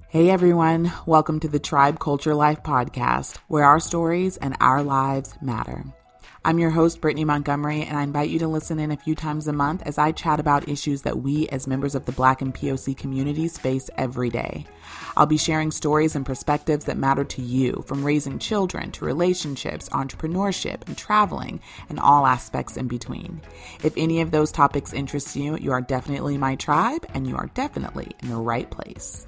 Hey everyone, welcome to the Tribe Culture Life podcast, where our stories and our lives matter. I'm your host, Brittany Montgomery, and I invite you to listen in a few times a month as I chat about issues that we as members of the Black and POC communities face every day. I'll be sharing stories and perspectives that matter to you, from raising children to relationships, entrepreneurship, and traveling, and all aspects in between. If any of those topics interest you, you are definitely my tribe, and you are definitely in the right place.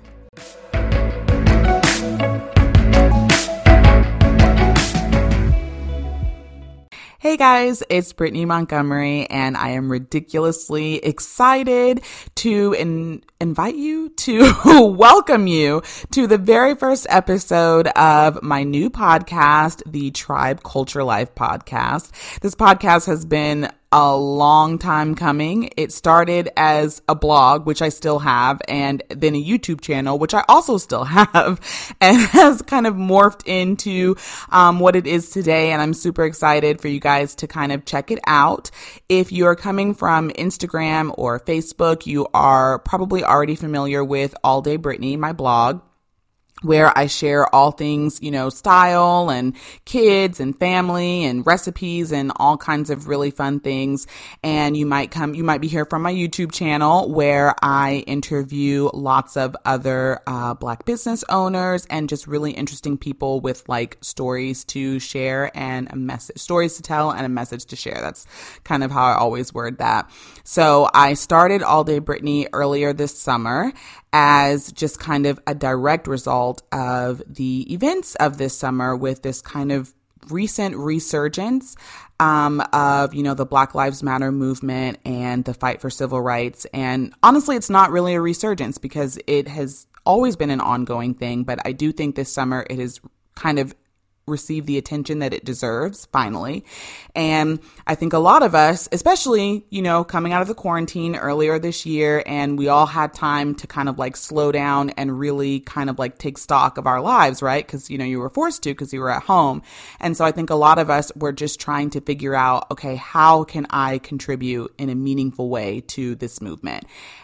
Hey guys, it's Brittany Montgomery, and I am ridiculously excited to invite you to welcome you to the very first episode of my new podcast, the Tribe Culture Life podcast. This podcast has been a long time coming. It started as a blog, which I still have, and then a YouTube channel, which I also still have, and has kind of morphed into what it is today. And I'm super excited for you guys to kind of check it out. If you're coming from Instagram or Facebook, you are probably already familiar with All Day Brittany, my blog, where I share all things, style and kids and family and recipes and all kinds of really fun things. And you might be here from my YouTube channel, where I interview lots of other Black business owners and just really interesting people with like stories to share and stories to tell and a message to share. That's kind of how I always word that. So I started All Day Brittany earlier this summer as just kind of a direct result of the events of this summer, with this kind of recent resurgence of, the Black Lives Matter movement and the fight for civil rights. And honestly, it's not really a resurgence because it has always been an ongoing thing. But I do think this summer it has kind of receive the attention that it deserves, finally. And I think a lot of us, especially, coming out of the quarantine earlier this year, and we all had time to kind of like slow down and really kind of like take stock of our lives, right? Because, you were forced to because you were at home. And so I think a lot of us were just trying to figure out, okay, how can I contribute in a meaningful way to this movement?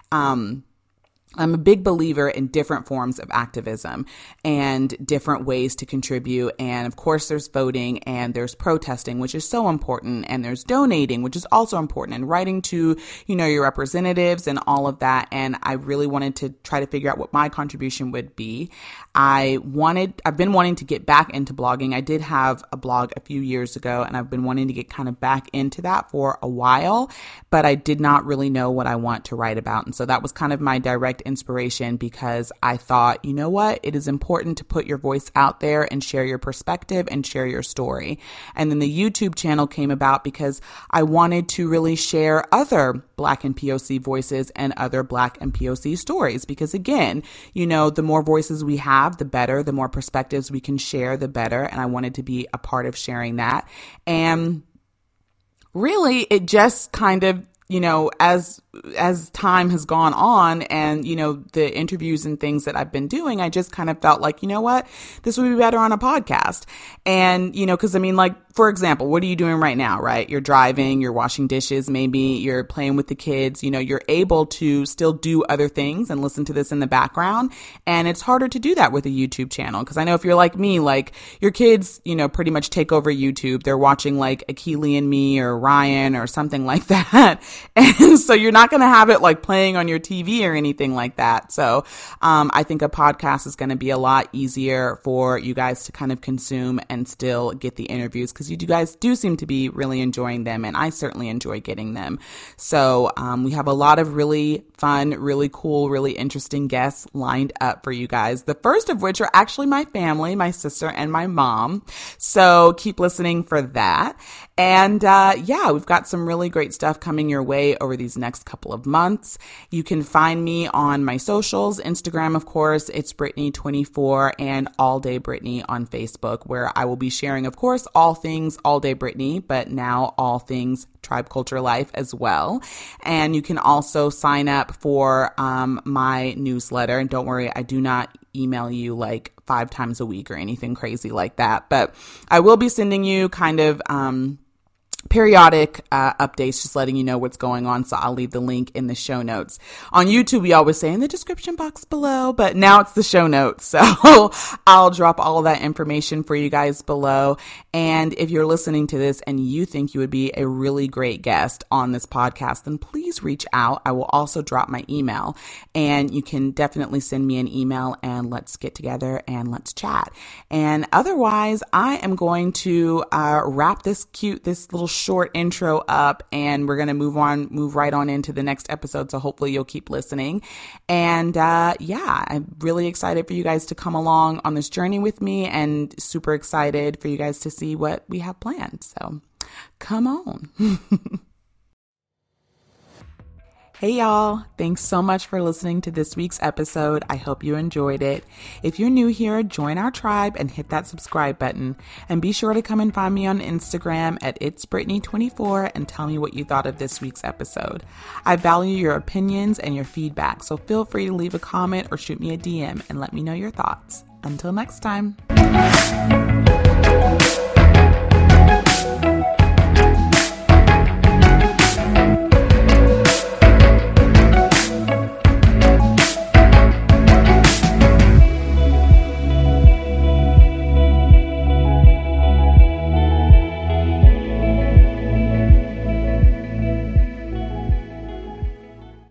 I'm a big believer in different forms of activism and different ways to contribute. And of course, there's voting and there's protesting, which is so important. And there's donating, which is also important, and writing to, your representatives and all of that. And I really wanted to try to figure out what my contribution would be. I've been wanting to get back into blogging. I did have a blog a few years ago, and I've been wanting to get kind of back into that for a while, but I did not really know what I want to write about. And so that was kind of my direct inspiration, because I thought, you know what, it is important to put your voice out there and share your perspective and share your story. And then the YouTube channel came about because I wanted to really share other Black and POC voices and other Black and POC stories, because again, the more voices we have, the better, the more perspectives we can share, the better. And I wanted to be a part of sharing that. And really, it just kind of, as time has gone on and, the interviews and things that I've been doing, I just kind of felt like, you know what, this would be better on a podcast. And, because for example, what are you doing right now, right? You're driving, you're washing dishes, maybe you're playing with the kids, you're able to still do other things and listen to this in the background. And it's harder to do that with a YouTube channel. Cause I know if you're like me, like your kids, pretty much take over YouTube. They're watching like Akili and Me or Ryan or something like that. And so you're not going to have it like playing on your TV or anything like that. So I think a podcast is going to be a lot easier for you guys to kind of consume and still get the interviews, because you guys do seem to be really enjoying them, and I certainly enjoy getting them. So we have a lot of really fun, really cool, really interesting guests lined up for you guys. The first of which are actually my family, my sister and my mom. So keep listening for that. And we've got some really great stuff coming your way over these next couple of months. You can find me on my socials, Instagram, of course, it's Brittany24, and All Day Brittany on Facebook, where I will be sharing, of course, all things All Day Brittany, but now all things Tribe Culture Life as well. And you can also sign up for my newsletter. And don't worry, I do not email you like 5 times a week or anything crazy like that, but I will be sending you kind of periodic updates, just letting you know what's going on. So I'll leave the link in the show notes. On YouTube, we always say in the description box below, but now it's the show notes. So I'll drop all of that information for you guys below. And if you're listening to this and you think you would be a really great guest on this podcast, then please reach out. I will also drop my email, and you can definitely send me an email and let's get together and let's chat. And otherwise, I am going to wrap this little short intro up, and we're going to move right on into the next episode. So hopefully you'll keep listening. And I'm really excited for you guys to come along on this journey with me, and super excited for you guys to see what we have planned. So come on. Hey y'all, thanks so much for listening to this week's episode. I hope you enjoyed it. If you're new here, join our tribe and hit that subscribe button. And be sure to come and find me on Instagram at itsbrittany24 and tell me what you thought of this week's episode. I value your opinions and your feedback, so feel free to leave a comment or shoot me a DM and let me know your thoughts. Until next time.